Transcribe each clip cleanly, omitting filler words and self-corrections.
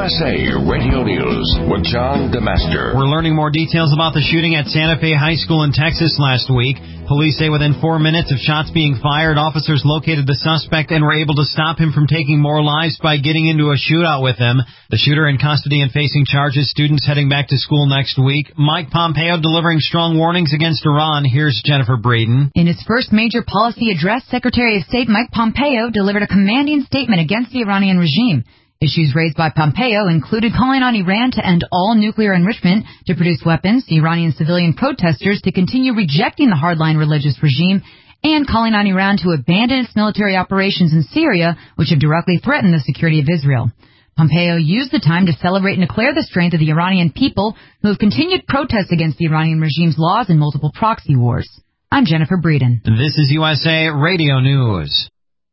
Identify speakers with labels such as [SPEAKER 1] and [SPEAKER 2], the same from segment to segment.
[SPEAKER 1] USA Radio News with John DeMaster.
[SPEAKER 2] We're learning more details about the shooting at Santa Fe High School in Texas last week. Police say within 4 minutes of shots being fired, officers located the suspect and were able to stop him from taking more lives by getting into a shootout with him. The shooter in custody and facing charges, students heading back to school next week. Mike Pompeo delivering strong warnings against Iran. Here's Jennifer Braden.
[SPEAKER 3] In his first major policy address, Secretary of State Mike Pompeo delivered a commanding statement against the Iranian regime. Issues raised by Pompeo included calling on Iran to end all nuclear enrichment, to produce weapons, the Iranian civilian protesters to continue rejecting the hardline religious regime, and calling on Iran to abandon its military operations in Syria, which have directly threatened the security of Israel. Pompeo used the time to celebrate and declare the strength of the Iranian people, who have continued protests against the Iranian regime's laws and multiple proxy wars. I'm Jennifer Breeden.
[SPEAKER 2] This is USA Radio News.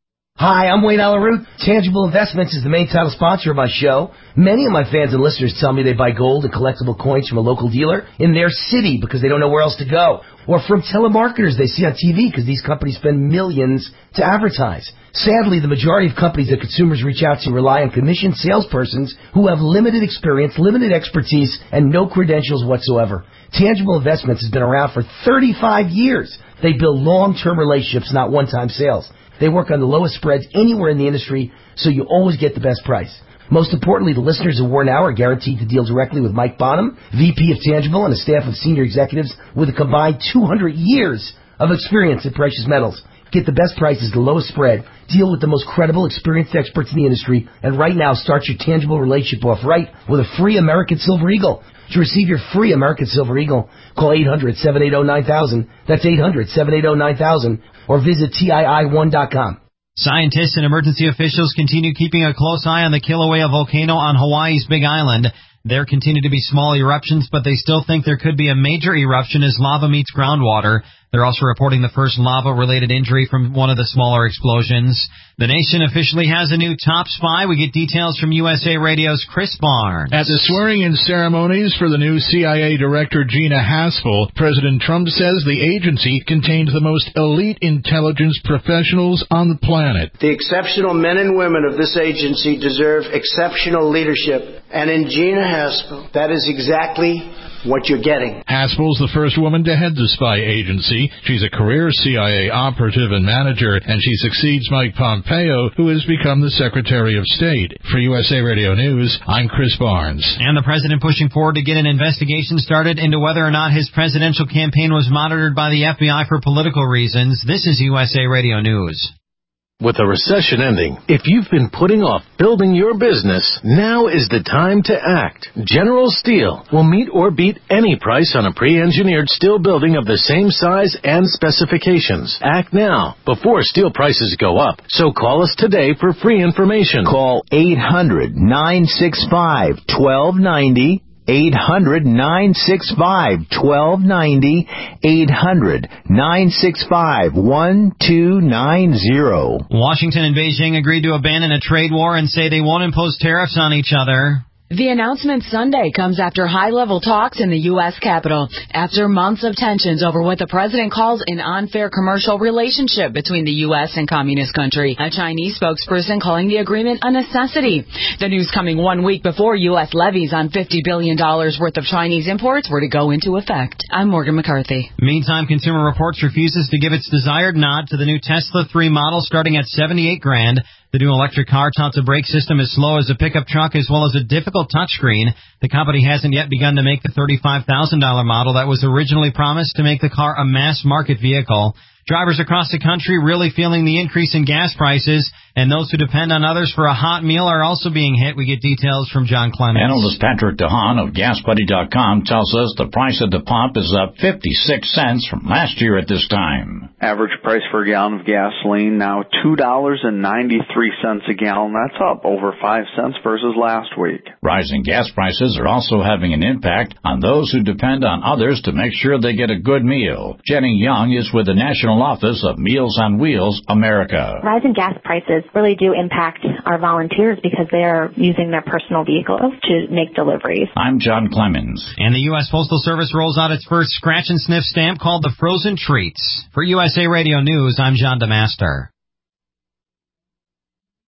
[SPEAKER 4] Hi, I'm Wayne Alaroot. Tangible Investments is the main title sponsor of my show. Many of my fans and listeners tell me they buy gold and collectible coins from a local dealer in their city because they don't know where else to go. Or from telemarketers they see on TV because these companies spend millions to advertise. Sadly, the majority of companies that consumers reach out to rely on commissioned salespersons who have limited experience, limited expertise, and no credentials whatsoever. Tangible Investments has been around for 35 years. They build long-term relationships, not one-time sales. They work on the lowest spreads anywhere in the industry, so you always get the best price. Most importantly, the listeners of War Now are guaranteed to deal directly with Mike Bonham, VP of Tangible, and a staff of senior executives with a combined 200 years of experience in precious metals. Get the best prices, the lowest spread, deal with the most credible, experienced experts in the industry, and right now start your Tangible relationship off right with a free American Silver Eagle. To receive your free American Silver Eagle, call 800-780-9000. That's 800-780-9000. Or visit TII1.com.
[SPEAKER 2] Scientists and emergency officials continue keeping a close eye on the Kilauea volcano on Hawaii's Big Island. There continue to be small eruptions, but they still think there could be a major eruption as lava meets groundwater. They're also reporting the first lava-related injury from one of the smaller explosions. The nation officially has a new top spy. We get details from USA Radio's Chris Barnes.
[SPEAKER 5] At the swearing-in ceremonies for the new CIA Director Gina Haspel, President Trump says the agency contains the most elite intelligence professionals on the planet.
[SPEAKER 6] The exceptional men and women of this agency deserve exceptional leadership. And in Gina Haspel, that is exactly what you're getting.
[SPEAKER 5] Haspel's the first woman to head the spy agency. She's a career CIA operative and manager, and she succeeds Mike Pompeo, who has become the Secretary of State. For USA Radio News, I'm Chris Barnes.
[SPEAKER 2] And the president pushing forward to get an investigation started into whether or not his presidential campaign was monitored by the FBI for political reasons. This is USA Radio News.
[SPEAKER 7] With the recession ending, if you've been putting off building your business, now is the time to act. General Steel will meet or beat any price on a pre-engineered steel building of the same size and specifications. Act now, before steel prices go up. So call us today for free information.
[SPEAKER 8] Call 800-965-1290. 800-965-1290, 800-965-1290.
[SPEAKER 2] Washington and Beijing agreed to abandon a trade war and say they won't impose tariffs on each other.
[SPEAKER 9] The announcement Sunday comes after high-level talks in the U.S. Capitol, after months of tensions over what the president calls an unfair commercial relationship between the U.S. and communist country, a Chinese spokesperson calling the agreement a necessity. The news coming 1 week before U.S. levies on $50 billion worth of Chinese imports were to go into effect. I'm Morgan McCarthy.
[SPEAKER 2] Meantime, Consumer Reports refuses to give its desired nod to the new Tesla 3 model starting at $78,000. The new electric car touts a brake system as slow as a pickup truck as well as a difficult touchscreen. The company hasn't yet begun to make the $35,000 model that was originally promised to make the car a mass-market vehicle. Drivers across the country really feeling the increase in gas prices, and those who depend on others for a hot meal are also being hit. We get details from John Clemens.
[SPEAKER 10] Analyst Patrick DeHaan of GasBuddy.com tells us the price at the pump is up 56 cents from last year at this time.
[SPEAKER 11] Average price for a gallon of gasoline now $2.93 a gallon. That's up over 5 cents versus last week.
[SPEAKER 10] Rising gas prices are also having an impact on those who depend on others to make sure they get a good meal. Jenny Young is with the National Office of Meals on Wheels America.
[SPEAKER 12] Rising gas prices really do impact our volunteers because they are using their personal vehicles to make deliveries.
[SPEAKER 10] I'm John Clemens.
[SPEAKER 2] And the U.S. Postal Service rolls out its first scratch and sniff stamp called the Frozen Treats. For USA Radio News, I'm John DeMaster.